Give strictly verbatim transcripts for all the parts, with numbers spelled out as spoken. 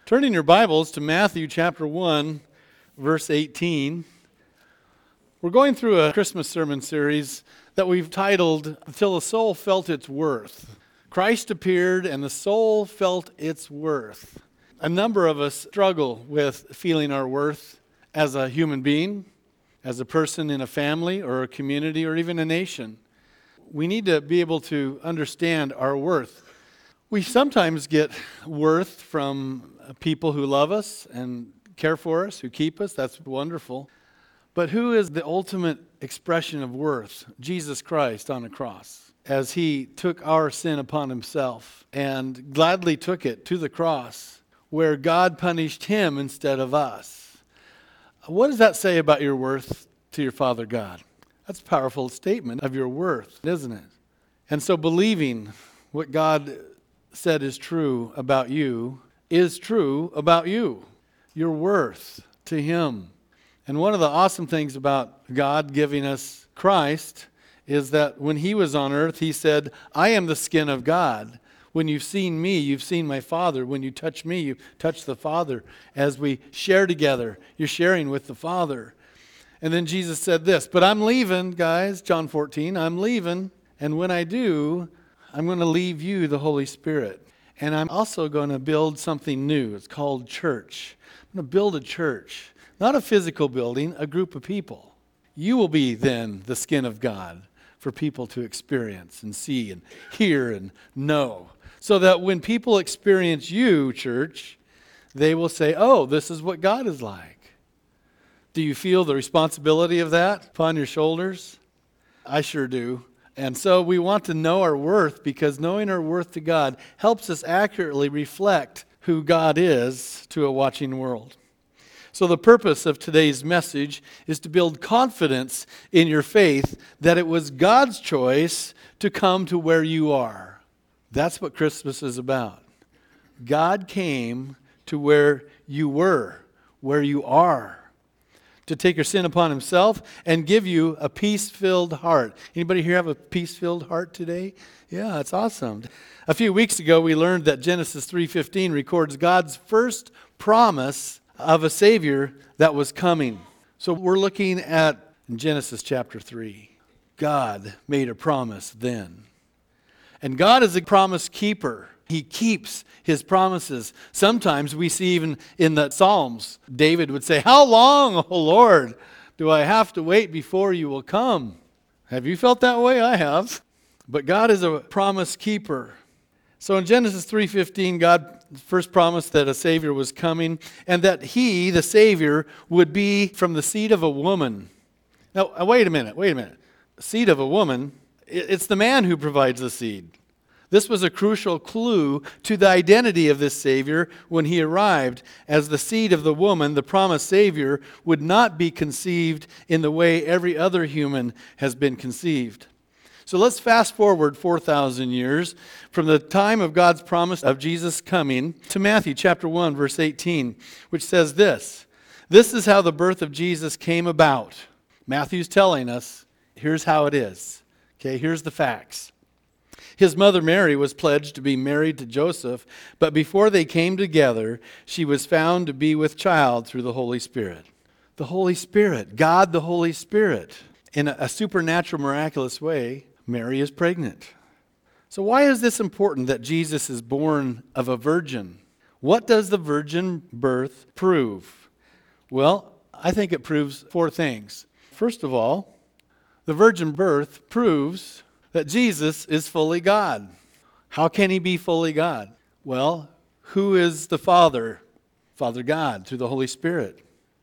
Turn in your Bibles to Matthew chapter one, verse eighteen. We're going through a Christmas sermon series that we've titled, Till the Soul Felt Its Worth. Christ appeared and the soul felt its worth. A number of us struggle with feeling our worth as a human being, as a person in a family or a community or even a nation. We need to be able to understand our worth. We sometimes get worth from people who love us and care for us, who keep us. That's wonderful. But who is the ultimate expression of worth? Jesus Christ on a cross, as he took our sin upon himself and gladly took it to the cross, where God punished him instead of us. What does that say about your worth to your Father God? That's a powerful statement of your worth, isn't it? And so believing what God said is true about you is true about you, your worth to him. And one of the awesome things about God giving us Christ is that when he was on earth, he said, I am the skin of God. When you've seen me, you've seen my Father. When you touch me, you touch the Father. As we share together, you're sharing with the Father. And then Jesus said this, but I'm leaving, guys, John fourteen, I'm leaving. And when I do, I'm going to leave you the Holy Spirit. And I'm also going to build something new. It's called church. I'm going to build a church. Not a physical building, a group of people. You will be then the skin of God for people to experience and see and hear and know. So that when people experience you, church, they will say, oh, this is what God is like. Do you feel the responsibility of that upon your shoulders? I sure do. And so we want to know our worth, because knowing our worth to God helps us accurately reflect who God is to a watching world. So the purpose of today's message is to build confidence in your faith that it was God's choice to come to where you are. That's what Christmas is about. God came to where you were, where you are, to take your sin upon himself and give you a peace-filled heart. Anybody here have a peace-filled heart today? Yeah, that's awesome. A few weeks ago, we learned that Genesis three fifteen records God's first promise of a Savior that was coming. So we're looking at Genesis chapter three. God made a promise then. And God is a promise keeper. He keeps his promises. Sometimes we see even in the Psalms, David would say, how long, O Lord, do I have to wait before you will come? Have you felt that way? I have. But God is a promise keeper. So in Genesis three fifteen, God first promised that a Savior was coming and that he, the Savior, would be from the seed of a woman. Now, wait a minute, wait a minute. Seed of a woman, it's the man who provides the seed. This was a crucial clue to the identity of this Savior when he arrived. As the seed of the woman, the promised Savior would not be conceived in the way every other human has been conceived. So let's fast forward four thousand years from the time of God's promise of Jesus coming to Matthew chapter one, verse eighteen, which says this. This is how the birth of Jesus came about. Matthew's telling us, here's how it is. Okay, here's the facts. His mother Mary was pledged to be married to Joseph, but before they came together, she was found to be with child through the Holy Spirit. The Holy Spirit, God the Holy Spirit. In a supernatural, miraculous way, Mary is pregnant. So why is this important that Jesus is born of a virgin? What does the virgin birth prove? Well, I think it proves four things. First of all, the virgin birth proves that Jesus is fully God. How can he be fully God? Well, who is the Father? Father God, through the Holy Spirit.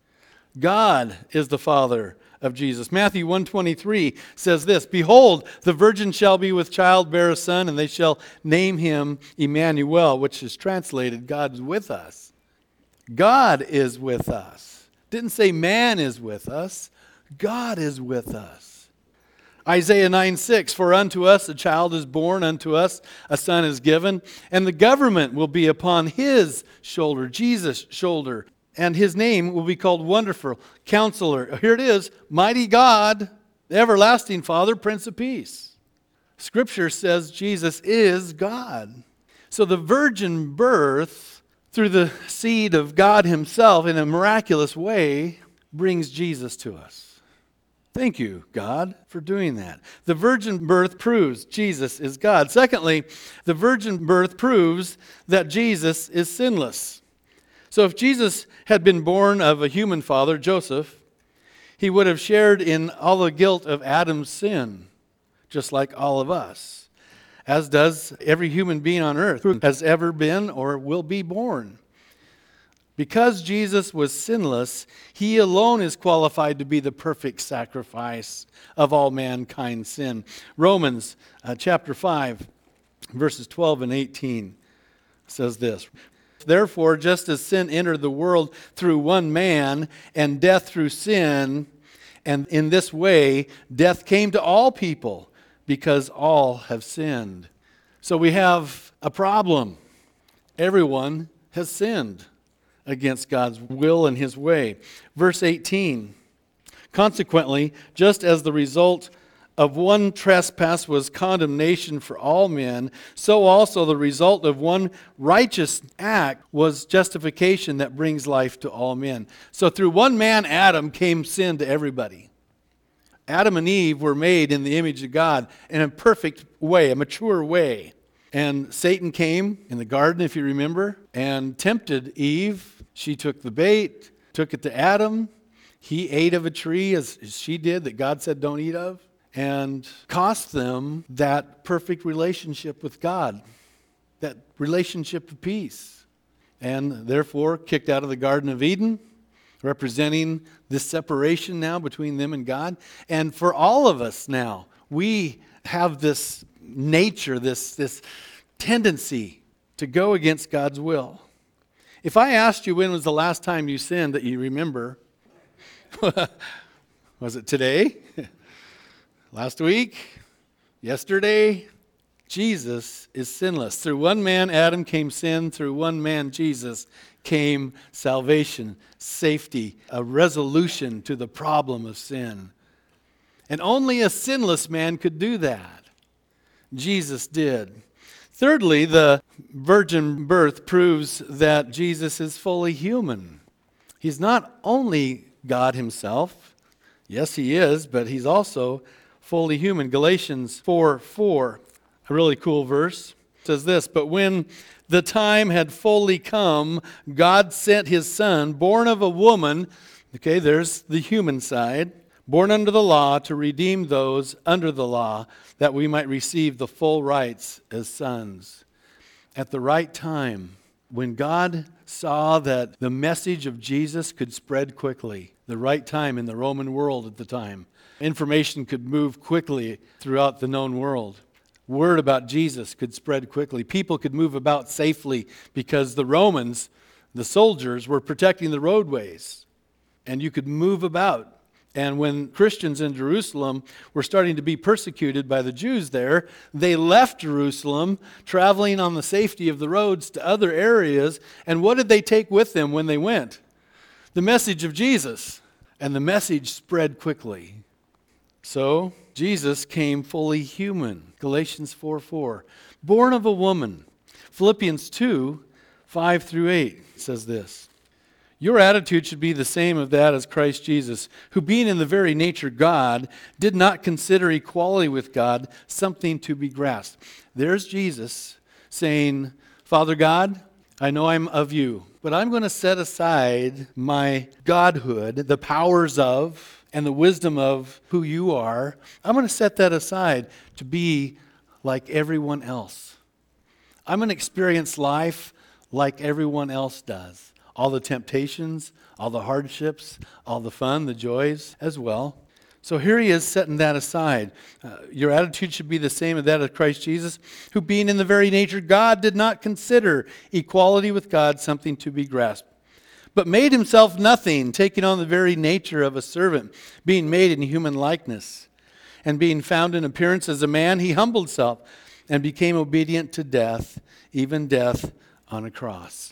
God is the Father of Jesus. Matthew one twenty-three says this, behold, the virgin shall be with child, bear a son, and they shall name him Emmanuel, which is translated, God's with us. God is with us. Didn't say man is with us. God is with us. Isaiah nine six, for unto us a child is born, unto us a son is given, and the government will be upon his shoulder, Jesus' shoulder, and his name will be called Wonderful Counselor. Here it is, Mighty God, Everlasting Father, Prince of Peace. Scripture says Jesus is God. So the virgin birth, through the seed of God himself in a miraculous way brings Jesus to us. Thank you, God, for doing that. The virgin birth proves Jesus is God. Secondly, the virgin birth proves that Jesus is sinless. So if Jesus had been born of a human father, Joseph, he would have shared in all the guilt of Adam's sin, just like all of us, as does every human being on earth who has ever been or will be born. Because Jesus was sinless, he alone is qualified to be the perfect sacrifice of all mankind's sin. Romans uh, chapter five, verses twelve and eighteen says this. Therefore, just as sin entered the world through one man, and death through sin, and in this way death came to all people, because all have sinned. So we have a problem. Everyone has sinned against God's will and his way. Verse eighteen, consequently, just as the result of one trespass was condemnation for all men, so also the result of one righteous act was justification that brings life to all men. So through one man, Adam, came sin to everybody. Adam and Eve were made in the image of God in a perfect way, a mature way. And Satan came in the garden, if you remember, and tempted Eve. She took the bait, took it to Adam. He ate of a tree, as she did, that God said don't eat of, and cost them that perfect relationship with God, that relationship of peace. And therefore, kicked out of the Garden of Eden, representing this separation now between them and God. And for all of us now, we have this nature, this, this tendency to go against God's will. If I asked you when was the last time you sinned that you remember, was it today? Last week? Yesterday? Jesus is sinless. Through one man, Adam, came sin. Through one man, Jesus, came salvation, safety, a resolution to the problem of sin. And only a sinless man could do that. Jesus did. Thirdly, the virgin birth proves that Jesus is fully human. He's not only God himself. Yes, he is, but he's also fully human. Galatians four four, a really cool verse, says this, but when the time had fully come, God sent his Son, born of a woman, okay, there's the human side, born under the law to redeem those under the law, that we might receive the full rights as sons. At the right time, when God saw that the message of Jesus could spread quickly, the right time in the Roman world at the time, information could move quickly throughout the known world. Word about Jesus could spread quickly. People could move about safely because the Romans, the soldiers, were protecting the roadways. And you could move about. And when Christians in Jerusalem were starting to be persecuted by the Jews there, they left Jerusalem, traveling on the safety of the roads to other areas. And what did they take with them when they went? The message of Jesus. And the message spread quickly. So, Jesus came fully human. Galatians four four. Born of a woman. Philippians two five through eight says this. Your attitude should be the same of that as Christ Jesus, who being in the very nature God, did not consider equality with God something to be grasped. There's Jesus saying, Father God, I know I'm of you, but I'm going to set aside my godhood, the powers of, and the wisdom of who you are. I'm going to set that aside to be like everyone else. I'm going to experience life like everyone else does. All the temptations, all the hardships, all the fun, the joys as well. So here he is setting that aside. Uh, your attitude should be the same as that of Christ Jesus, who being in the very nature God did not consider equality with God something to be grasped, but made himself nothing, taking on the very nature of a servant, being made in human likeness. And being found in appearance as a man, he humbled himself and became obedient to death, even death on a cross.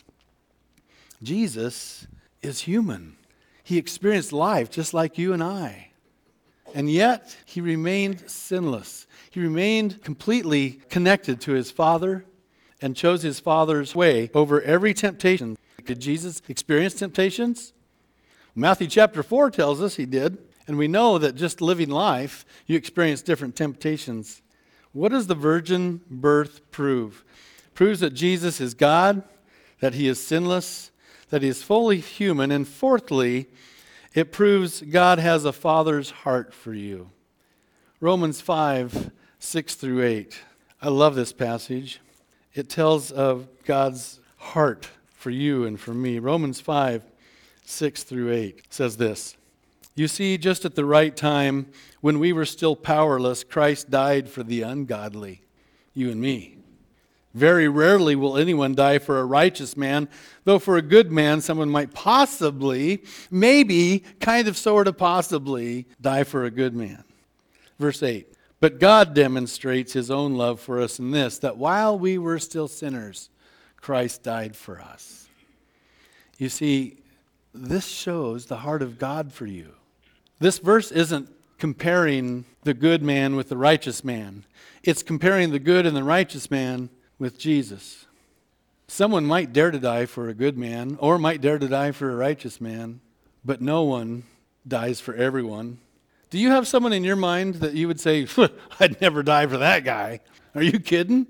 Jesus is human. He experienced life just like you and I. And yet, he remained sinless. He remained completely connected to his Father and chose his Father's way over every temptation. Did Jesus experience temptations? Matthew chapter four tells us he did. And we know that just living life, you experience different temptations. What does the virgin birth prove? It proves that Jesus is God, that he is sinless, that he is fully human. And fourthly, it proves God has a father's heart for you. Romans five, six through eight. I love this passage. It tells of God's heart for you and for me. Romans five, six through eight says this. You see, just at the right time, when we were still powerless, Christ died for the ungodly, you and me. Very rarely will anyone die for a righteous man, though for a good man, someone might possibly, maybe, kind of, sort of, possibly, die for a good man. Verse eight, but God demonstrates his own love for us in this, that while we were still sinners, Christ died for us. You see, this shows the heart of God for you. This verse isn't comparing the good man with the righteous man. It's comparing the good and the righteous man with Jesus. Someone might dare to die for a good man or might dare to die for a righteous man, but no one dies for everyone. Do you have someone in your mind that you would say, I'd never die for that guy? Are you kidding?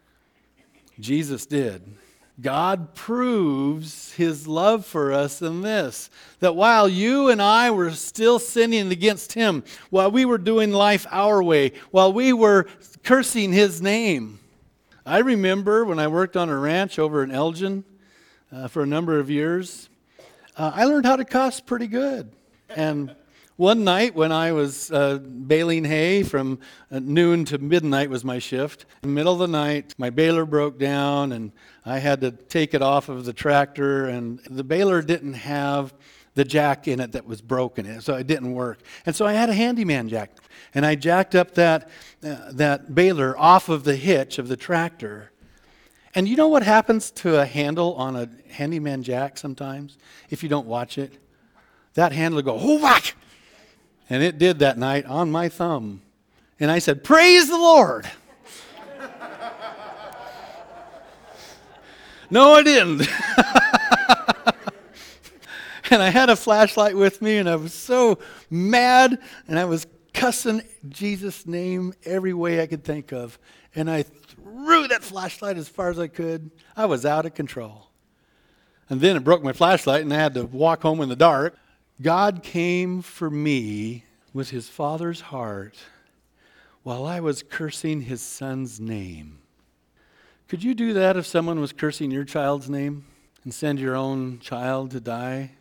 Jesus did. God proves his love for us in this, that while you and I were still sinning against him, while we were doing life our way, while we were cursing his name. I remember when I worked on a ranch over in Elgin uh, for a number of years, uh, I learned how to cuss pretty good. And one night when I was uh, baling hay from uh, noon to midnight was my shift. In the middle of the night, my baler broke down and I had to take it off of the tractor, and the baler didn't have the jack in it that was broken, so it didn't work. And so I had a handyman jack, and I jacked up that, uh, that baler off of the hitch of the tractor. And you know what happens to a handle on a handyman jack sometimes if you don't watch it? That handle will go, oh, whack! And it did that night on my thumb. And I said, praise the Lord. No, I didn't. And I had a flashlight with me, and I was so mad, and I was cussing Jesus' name every way I could think of. And I threw that flashlight as far as I could. I was out of control. And then it broke my flashlight, and I had to walk home in the dark. God came for me with his Father's heart while I was cursing his Son's name. Could you do that if someone was cursing your child's name and send your own child to die?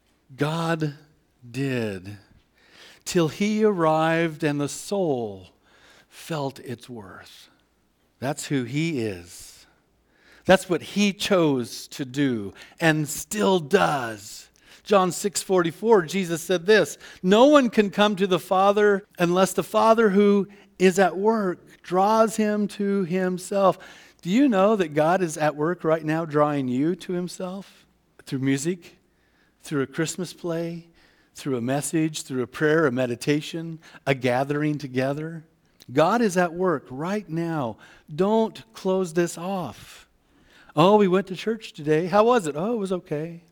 God did, till he arrived and the soul felt its worth. That's who he is. That's what he chose to do and still does. John six forty-four, Jesus said this, no one can come to the Father unless the Father who is at work draws him to himself. Do you know that God is at work right now drawing you to himself? Through music, through a Christmas play, through a message, through a prayer, a meditation, a gathering together. God is at work right now. Don't close this off. Oh, we went to church today. How was it? Oh, it was okay.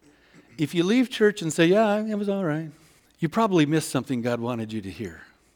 If you leave church and say, yeah, it was all right, you probably missed something God wanted you to hear,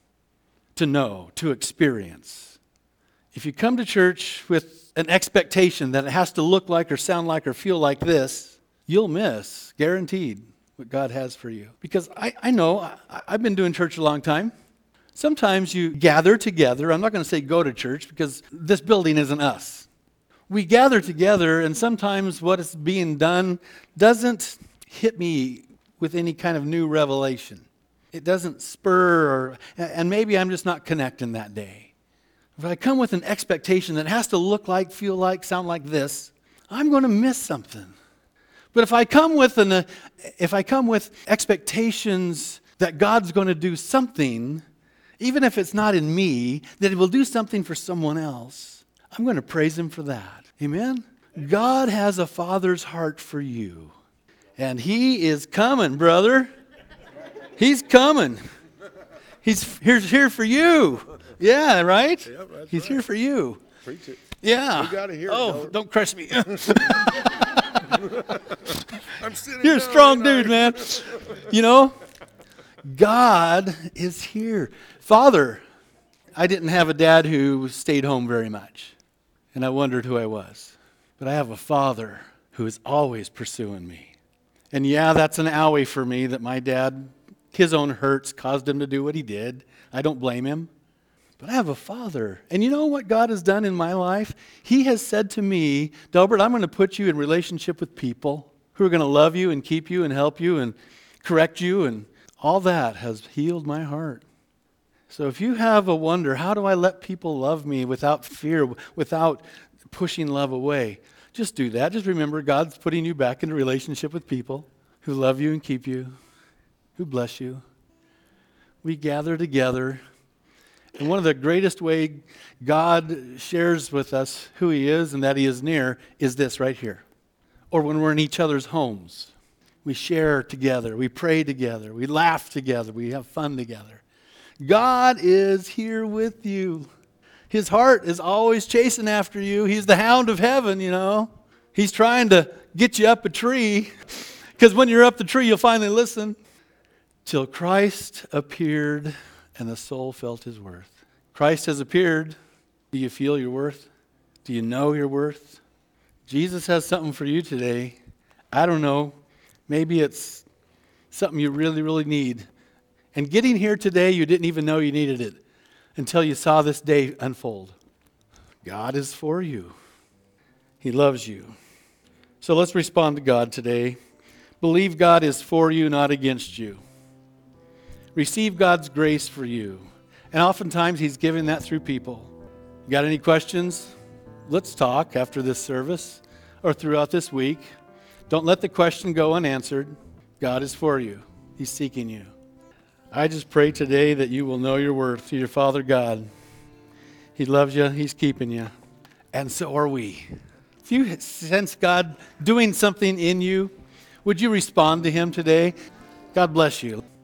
to know, to experience. If you come to church with an expectation that it has to look like or sound like or feel like this, you'll miss, guaranteed, what God has for you. Because I, I know, I, I've been doing church a long time. Sometimes you gather together. I'm not going to say go to church because this building isn't us. We gather together, and sometimes what is being done doesn't hit me with any kind of new revelation. It doesn't spur, or, and maybe I'm just not connecting that day. If I come with an expectation that has to look like, feel like, sound like this, I'm going to miss something. But if I come with an, uh, if I come with expectations that God's going to do something, even if it's not in me, that He will do something for someone else, I'm going to praise Him for that. Amen? God has a Father's heart for you. And He is coming, brother. He's coming. He's here's here for you. Yeah, right? Yep, that's He's right. here for you. Preach it. Yeah. We got to hear it. Oh, Don't- don't crush me. I'm sitting You're a down strong right dude, now. man. You know, God is here. Father, I didn't have a dad who stayed home very much, and I wondered who I was. But I have a father who is always pursuing me. And yeah, that's an owie for me that my dad, his own hurts caused him to do what he did. I don't blame him. But I have a father. And you know what God has done in my life? He has said to me, Delbert, I'm going to put you in relationship with people who are going to love you and keep you and help you and correct you. And all that has healed my heart. So if you have a wonder, how do I let people love me without fear, without pushing love away? Just do that. Just remember God's putting you back into relationship with people who love you and keep you, who bless you. We gather together. And one of the greatest ways God shares with us who he is and that he is near is this right here. Or when we're in each other's homes. We share together. We pray together. We laugh together. We have fun together. God is here with you. His heart is always chasing after you. He's the hound of heaven, you know. He's trying to get you up a tree. Because when you're up the tree, you'll finally listen. Till Christ appeared and the soul felt his worth. Christ has appeared. Do you feel your worth? Do you know your worth? Jesus has something for you today. I don't know. Maybe it's something you really, really need. And getting here today, you didn't even know you needed it until you saw this day unfold. God is for you. He loves you. So let's respond to God today. Believe God is for you, not against you. Receive God's grace for you. And oftentimes he's giving that through people. You got any questions? Let's talk after this service or throughout this week. Don't let the question go unanswered. God is for you. He's seeking you. I just pray today that you will know your worth to your Father God. He loves you. He's keeping you. And so are we. If you sense God doing something in you, would you respond to him today? God bless you.